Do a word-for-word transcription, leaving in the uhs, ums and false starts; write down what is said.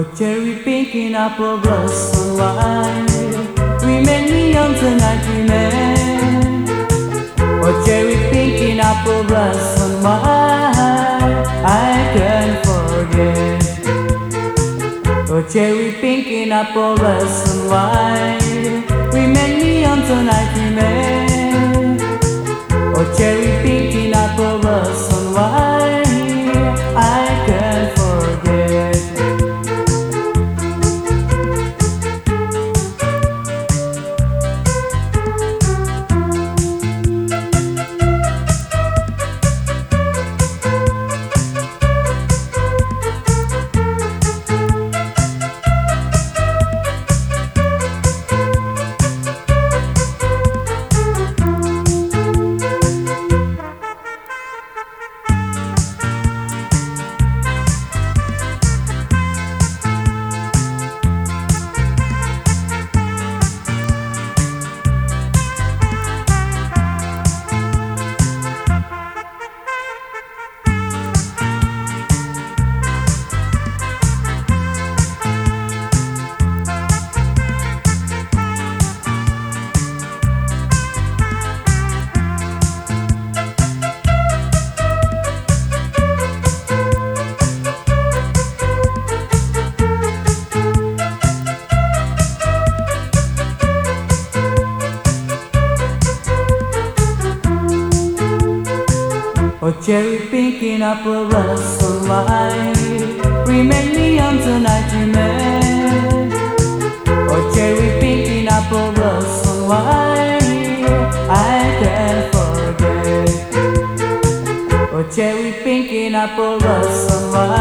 Oh, cherry pink and apple blossom white, remain me young tonight, remain. Oh, cherry pink and apple blossom white, I can't forget. Oh, cherry pink and apple blossom white, remain me young tonight, remain. Oh, cherry pink and apple blossom white, I can't forget. Oh, cherry pink and apple blossom white, remain me young tonight, remain. Oh, cherry pink and apple blossom white, I can't forget. Oh, cherry pink and apple blossom white.